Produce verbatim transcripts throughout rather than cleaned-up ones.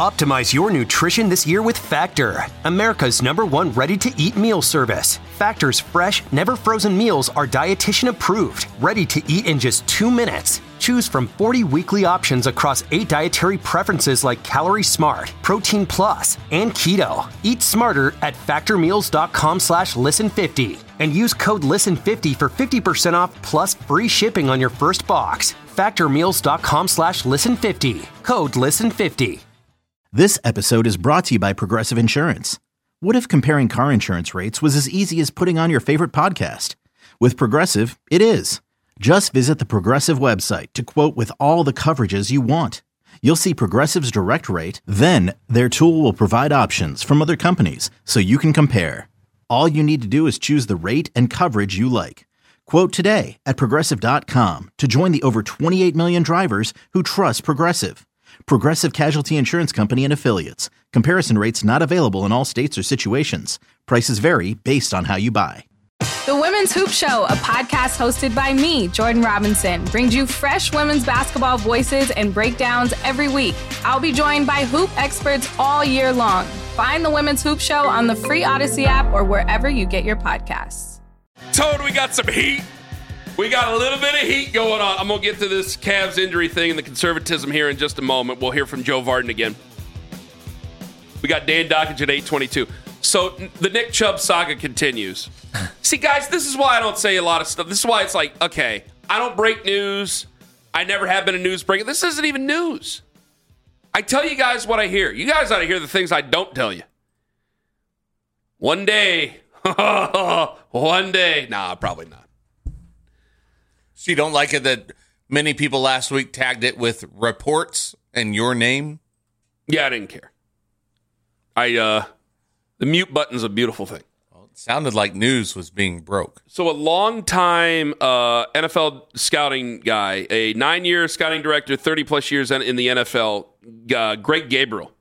Optimize your nutrition this year with Factor, America's number one ready-to-eat meal service. Factor's fresh, never-frozen meals are dietitian approved, ready to eat in just two minutes. Choose from forty weekly options across eight dietary preferences like Calorie Smart, Protein Plus, and Keto. Eat smarter at factormeals.com slash listen50 and use code listen fifty for fifty percent off plus free shipping on your first box. factormeals.com slash listen50. Code listen fifty. This episode is brought to you by Progressive Insurance. What if comparing car insurance rates was as easy as putting on your favorite podcast? With Progressive, it is. Just visit the Progressive website to quote with all the coverages you want. You'll see Progressive's direct rate, then their tool will provide options from other companies so you can compare. All you need to do is choose the rate and coverage you like. Quote today at Progressive dot com to join the over twenty-eight million drivers who trust Progressive. Progressive Casualty Insurance Company and Affiliates. Comparison rates not available in all states or situations. Prices vary based on how you buy. The Women's Hoop Show, a podcast hosted by me, Jordan Robinson, brings you fresh women's basketball voices and breakdowns every week. I'll be joined by hoop experts all year long. Find the Women's Hoop Show on the free Odyssey app or wherever you get your podcasts. Toad, we got some heat. We got a little bit of heat going on. I'm going to get to this Cavs injury thing and the conservatism here in just a moment. We'll hear from Joe Vardon again. We got Dan Dockage at eight twenty-two. So the Nick Chubb saga continues. See, guys, this is why I don't say a lot of stuff. This is why it's like, okay, I don't break news. I never have been a news breaker. This isn't even news. I tell you guys what I hear. You guys ought to hear the things I don't tell you. One day. One day. Nah, probably not. So you don't like it that many people last week tagged it with reports and your name? Yeah, I didn't care. I uh, the mute button's a beautiful thing. Well, it sounded like news was being broke. So a long-time uh, N F L scouting guy, a nine-year scouting director, thirty-plus years in the N F L, uh, Greg Gabriel,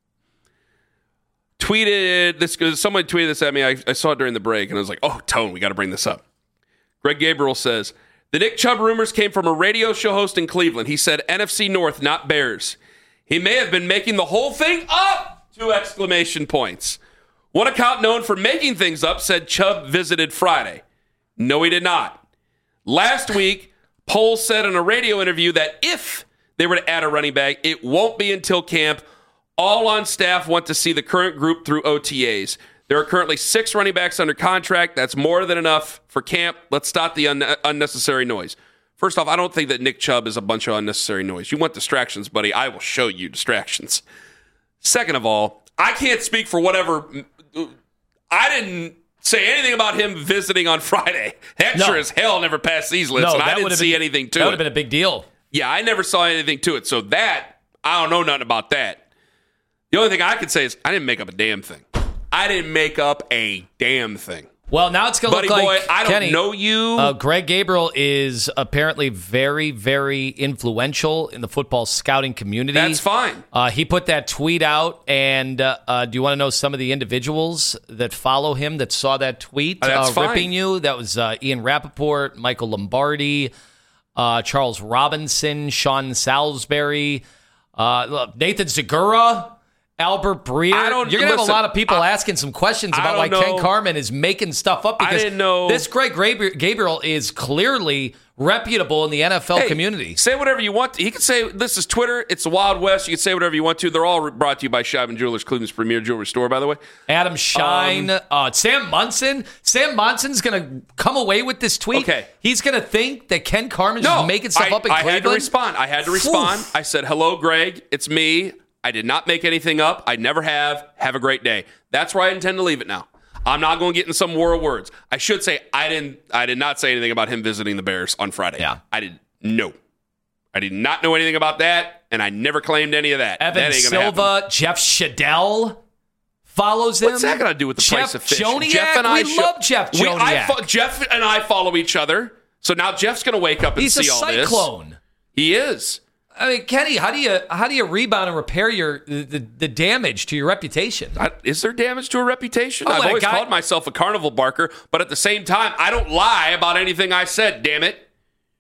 tweeted this. Someone tweeted this at me. I, I saw it during the break, and I was like, oh, Tone, we got to bring this up. Greg Gabriel says, the Nick Chubb rumors came from a radio show host in Cleveland. He said N F C North, not Bears. He may have been making the whole thing up, two exclamation points. One account known for making things up said Chubb visited Friday. No, he did not. Last week, Poles said in a radio interview that if they were to add a running back, it won't be until camp. All on staff want to see the current group through O T As. There are currently six running backs under contract. That's more than enough for camp. Let's stop the un- unnecessary noise. First off, I don't think that Nick Chubb is a bunch of unnecessary noise. You want distractions, buddy? I will show you distractions. Second of all, I can't speak for whatever. I didn't say anything about him visiting on Friday. That no. sure as hell never passed these lists, no, and I didn't see been, anything to that it. That would have been a big deal. Yeah, I never saw anything to it. So that, I don't know nothing about that. The only thing I could say is I didn't make up a damn thing. I didn't make up a damn thing. Well, now it's going to look like, boy, I don't Kenny, know you. Uh, Greg Gabriel is apparently very, very influential in the football scouting community. That's fine. Uh, he put that tweet out, and uh, uh, do you want to know some of the individuals that follow him that saw that tweet oh, that's uh, fine. ripping you? That was uh, Ian Rappaport, Michael Lombardi, uh, Charles Robinson, Sean Salisbury, uh, Nathan Segura, Albert Breer. I don't, You're going to have a lot of people I, asking some questions about why know. Ken Carman is making stuff up. Because I didn't know. This Greg Gabriel is clearly reputable in the N F L hey, community. Say whatever you want to. He can say, this is Twitter. It's the Wild West. You can say whatever you want to. They're all brought to you by Scheibman Jewelers, Cleveland's premier jewelry store, by the way. Adam Shine, um, uh, Sam Munson. Sam Munson's going to come away with this tweet. Okay. He's going to think that Ken Carman's no, just making stuff I, up in I Cleveland. I had to respond. I had to respond. Oof. I said, hello, Greg. It's me. I did not make anything up. I never have. Have a great day. That's where I intend to leave it now. I'm not going to get in some war of words. I should say I didn't. I did not say anything about him visiting the Bears on Friday. Yeah, I did. No, I did not know anything about that, and I never claimed any of that. Evan that ain't Silva, happen. Jeff Shadell follows him. What's that got to do with the Jeff price of fish? Joniak? Jeff and I we show, love Jeff Joniak. We, I fo- Jeff and I follow each other. So now Jeff's going to wake up and He's see a all this. cyclone. He is. I mean, Kenny, how do you how do you rebound and repair your the, the damage to your reputation? I, is there damage to a reputation? Oh, I've always guy, called myself a carnival barker, but at the same time, I don't lie about anything I said. Damn it!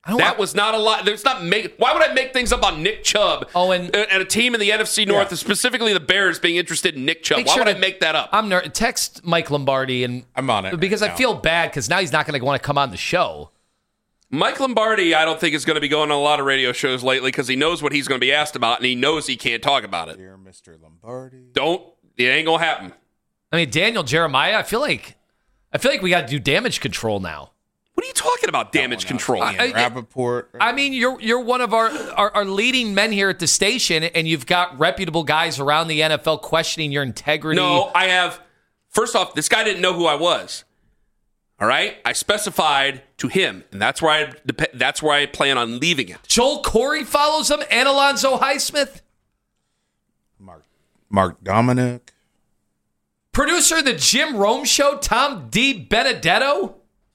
That was not a lot. There's not make. Why would I make things up on Nick Chubb? Oh, and, and a team in the N F C North, Yeah. specifically the Bears, being interested in Nick Chubb. Make Why sure would I to- make that up? I'm ner- text Mike Lombardi and I'm on it because right I now. feel bad because now he's not going to want to come on the show. Mike Lombardi, I don't think is going to be going on a lot of radio shows lately because he knows what he's going to be asked about and he knows he can't talk about it. Dear Mister Lombardi. Don't. It ain't gonna happen. I mean, Daniel Jeremiah. I feel like I feel like we got to do damage control now. What are you talking about? Damage control. I- Ian Rappaport. I mean, you're you're one of our, our our leading men here at the station, and you've got reputable guys around the N F L questioning your integrity. No, I have. First off, this guy didn't know who I was. All right, I specified to him, and that's where I dep- that's where I plan on leaving it. Joel Corey follows him, and Alonzo Highsmith. Mark, Mark Dominic. Producer of the Jim Rome Show, Tom D. Benedetto.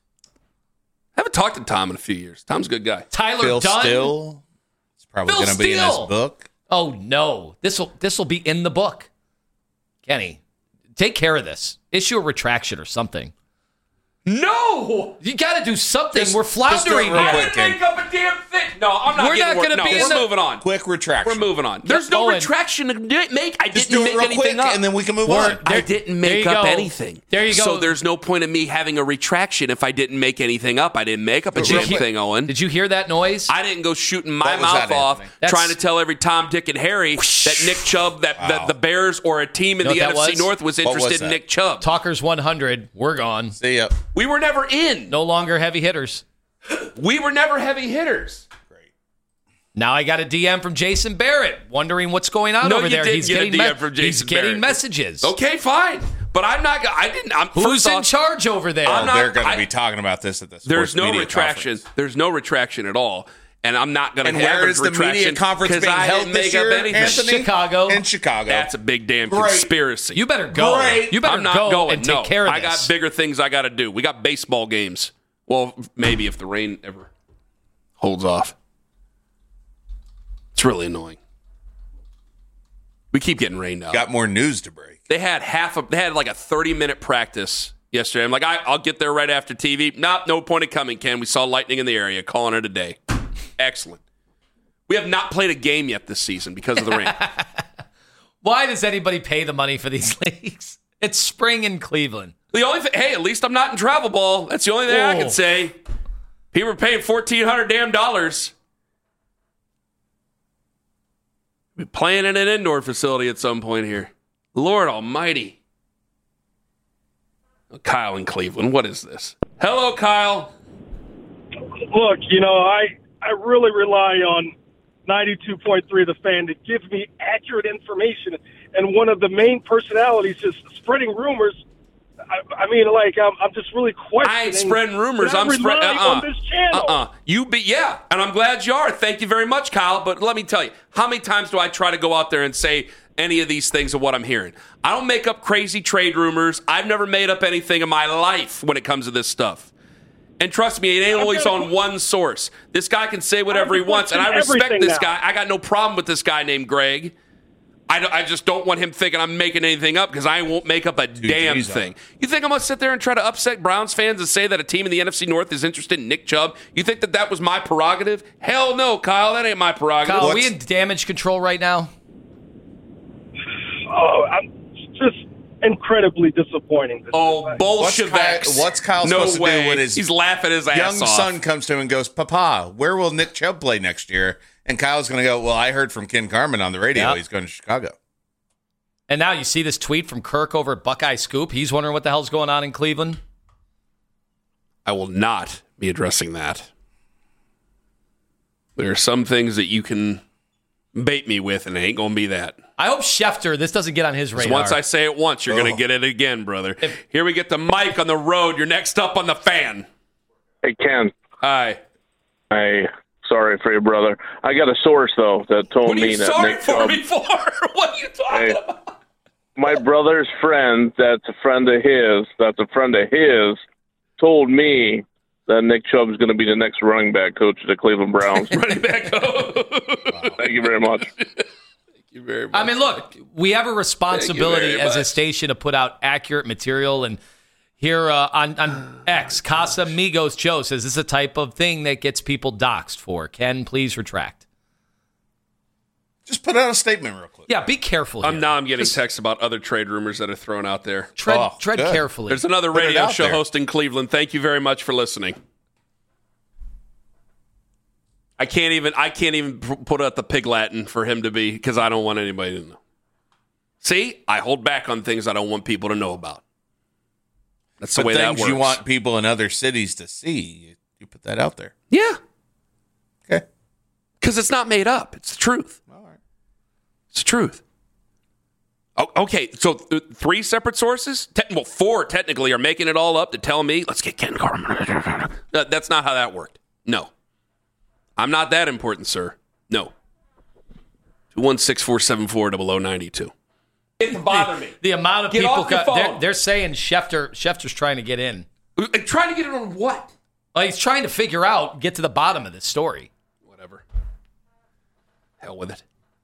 I haven't talked to Tom in a few years. Tom's a good guy. Tyler Phil Dunn. Still. It's probably Phil going to be in his Steele. book. Oh no, this will this will be in the book. Kenny, take care of this. Issue a retraction or something. No, You got to do something. Just- We're just do it floundering real here. I quick, didn't Ken. make up a damn thing. No, I'm not. We're getting not work- gonna no, be in We're the- moving on. Quick retraction. We're moving on. There's Yep, no Owen. retraction to di- make. I Just didn't do it make real anything quick, up, and then we can move We're- on. I didn't There make you up go. anything. There you go. So there's no point in me having a retraction if I didn't make anything up. I didn't make up a Did you damn hear- thing, Owen. Did you hear that noise? I didn't go shooting my What was mouth that, off Anthony? That's- trying to tell every Tom, Dick, and Harry that Nick Chubb, that, Wow. that the Bears or a team in Know the what N that F C was? North was What was interested in that? Nick Chubb. Talkers one hundred. We're gone. See ya. We were never in. No longer heavy hitters. We were never heavy hitters. Now I got a D M from Jason Barrett, wondering what's going on No, over you there. didn't he's get a getting D M from he's Jason getting Barrett. messages. Okay, fine. But I'm not. go- I didn't. I'm, Who's first in off, charge over there? I'm Oh, not- they're going to I- be talking about this at the sports There's no media retraction. conference. There's no retraction at all. And I'm not going to And have where a is the retraction media conference 'cause being I held didn't this make year, up anything. Anthony? Chicago. In Chicago. That's a big damn Great. conspiracy. You better go. Great. You better I'm not go going. and take no, care of I this. got bigger things I got to do. We got baseball games. Well, maybe if the rain ever holds off. It's really annoying. We keep getting rained out. Got more news to break. They had half of. They had like a thirty minute practice yesterday. I'm like, I, I'll get there right after T V. Nope, no point in coming, Ken. We saw lightning in the area. Calling it a day. Excellent. We have not played a game yet this season because of the rain. Why does anybody pay the money for these leagues? It's spring in Cleveland. The only thing, hey, at least I'm not in travel ball. That's the only thing I Whoa. can say. People are paying fourteen hundred damn dollars. Be playing in an indoor facility at some point here. Lord Almighty. Oh, Kyle in Cleveland. What is this? Hello, Kyle. Look, you know, I I really rely on ninety-two point three The Fan to give me accurate information. And one of the main personalities is spreading rumors. I, I mean, like, I'm, I'm just really questioning. I ain't spreading rumors. that I'm spreading. relying Uh-uh. on this channel. Uh-uh. You be yeah, and I'm glad you are. Thank you very much, Kyle. But let me tell you, how many times do I try to go out there and say any of these things of what I'm hearing? I don't make up crazy trade rumors. I've never made up anything in my life when it comes to this stuff. And trust me, it ain't always on one source. This guy can say whatever he wants, and I respect everything this now. guy. I got no problem with this guy named Greg. I, don't- I just don't want him thinking I'm making anything up because I won't make up a damn G's on thing. it. You think I'm going to sit there and try to upset Browns fans and say that a team in the N F C North is interested in Nick Chubb? You think that that was my prerogative? Hell no, Kyle. That ain't my prerogative. Kyle, are we What's- in damage control right now? Oh, I'm just incredibly disappointing. This Oh, is- bullshit. What's Kyle- what's Kyle no supposed to do way. with his He's laughing his ass Young off. son comes to him and goes, Papa, where will Nick Chubb play next year? And Kyle's going to go, well, I heard from Ken Carmen on the radio. Yep. He's going to Chicago. And now you see this tweet from Kirk over at Buckeye Scoop. He's wondering what the hell's going on in Cleveland. I will not be addressing that. There are some things that you can bait me with, and it ain't going to be that. I hope Schefter, this doesn't get on his 'Cause radar. once I say it once, you're going Oh. to get it again, brother. If- Here we get to Mike on the road. You're next up on the Fan. Hey, Ken. Hi. Hey, sorry for your brother. I got a source, though, that told What are me you that sorry Nick for Chubb, me for? What are you talking Hey. about? my brother's friend, that's a friend of his, that's a friend of his, told me that Nick Chubb's going to be the next running back coach of the Cleveland Browns. Running back. Thank you very much. Thank you very much. I mean, look, we have a responsibility very as a much. station to put out accurate material. And, Here uh, on, on X, Casamigos Joe says this is the type of thing that gets people doxxed for. Ken, please retract. Just put out a statement real quick. Yeah, be careful here. I'm now I'm getting texts about other trade rumors that are thrown out there. Tread, Oh, tread good. carefully. There's another Put it radio out show there. host in Cleveland. Thank you very much for listening. I can't even I can't even p- put out the pig Latin for him to be because I don't want anybody to know. See, I hold back on things I don't want people to know about. That's the But way that things works. you want people in other cities to see, you, you put that out there. Yeah, Okay. because it's not made up. It's the truth. All right. It's the truth. Oh, okay, so th- three separate sources? Te- well, four technically are making it all up to tell me, let's get Ken Carman. No, that's not how that worked. No. I'm not that important, sir. No. two one six, four seven four, zero zero nine two. It can bother me. The amount of Get people, off your co- they're, phone. they're saying Schefter, Schefter's trying to get in. Trying to get it on what? Like he's trying to figure out, get to the bottom of this story. Whatever. Hell with it.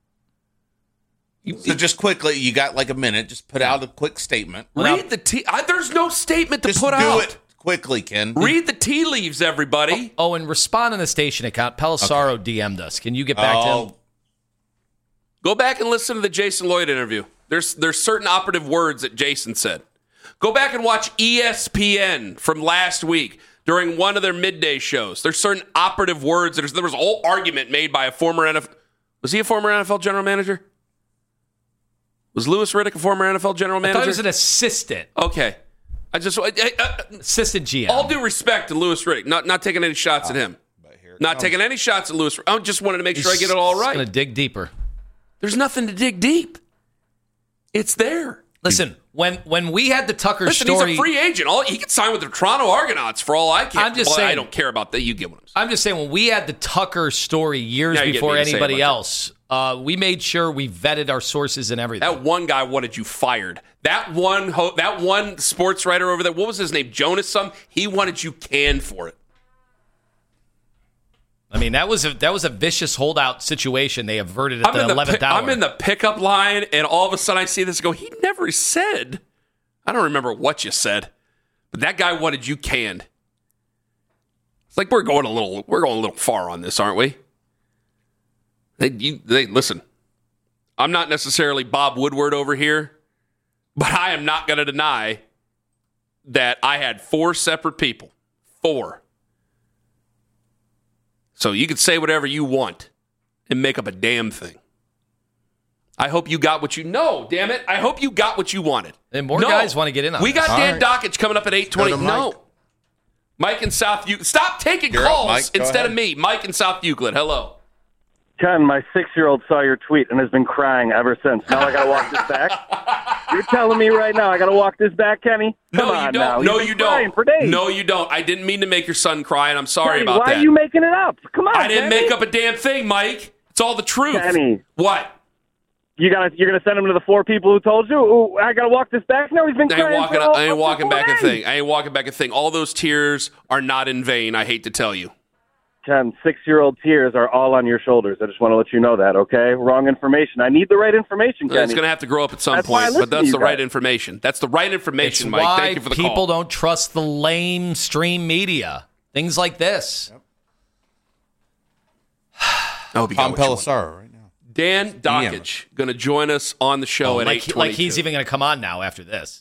So just quickly, you got like a minute. Just put out a quick statement. Read the tea. I, there's no statement to Just put do out. it quickly, Ken. Read the tea leaves, everybody. Oh, and respond on the station account. Pelisaro D M'd us. Can you get back to him? Oh, Go back and listen to the Jason Lloyd interview. There's there's certain operative words that Jason said. Go back and watch E S P N from last week during one of their midday shows. There's certain operative words. There's, there was a whole argument made by a former N F L. Was he a former N F L general manager? Was Louis Riddick a former N F L general I manager? thought he was an assistant. Okay. I just I, I, I, Assistant G M. all due respect to Louis Riddick, not not taking any shots at him. but here it Not comes. taking any shots at Louis. I just wanted to make sure I get it all Going right. to dig deeper. There's nothing to dig deep. It's there. Listen, when when we had the Tucker Listen, story, he's a free agent. All he can sign with the Toronto Argonauts for all I care. I'm just well, I saying- don't care about that. You get what I'm saying. I'm just saying, when we had the Tucker story years Now you get before me to say anybody about else, uh, we made sure we vetted our sources and everything. That one guy wanted you fired. That one, ho- that one sports writer over there. What was his name? Jonas. Some. He wanted you canned for it. I mean, that was a that was a vicious holdout situation. They averted at I'm the in the, eleventh pi- hour. I'm in the pickup line, and all of a sudden I see this. And go. He never said. I don't remember what you said, but that guy wanted you canned. It's like we're going a little. We're going a little far on this, aren't we? They, you, they listen. I'm not necessarily Bob Woodward over here, but I am not going to deny that I had four separate people. Four. So you can say whatever you want and make up a damn thing. I hope you got what you know. Damn it! I hope you got what you wanted. And more No. guys want to get in on We this. got Dan right. Dockage coming up at eight twenty. Go to No, Mike. Mike in South Euclid. Stop taking You're up, calls Mike. Go instead ahead. of me. Mike in South Euclid. Hello. Ken, my six-year-old saw your tweet and has been crying ever since. Now I got to walk this back? You're telling me right now I got to walk this back, Kenny? Come No, on you now. don't. No, You've you been crying don't. for days. No, you don't. I didn't mean to make your son cry, and I'm sorry Kenny, about why that. are you making it up? Come on, I didn't Kenny. make up a damn thing, Mike. It's all the truth. Kenny. What? You gotta, you're gonna send him to the four people who told you. Ooh, I gotta walk this back. No, he's been I crying ain't walking. for all, I ain't for walking four back a days. thing. I ain't walking back a thing. All those tears are not in vain. I hate to tell you. Ken, six-year-old tears are all on your shoulders. I just want to let you know that, okay? Wrong information. I need the right information, Kenny. It's going to have to grow up at some That's why I point, listen but to that's you the right guys. information. That's the right information, It's Mike. why Thank you for the people call. don't trust the lame stream media. Things like this. I hope you got Tom what you want. Pelissaro right now. Dan Dockage going to join us on the show Oh, at like, eight he- twenty. like he's even going to come on now after this.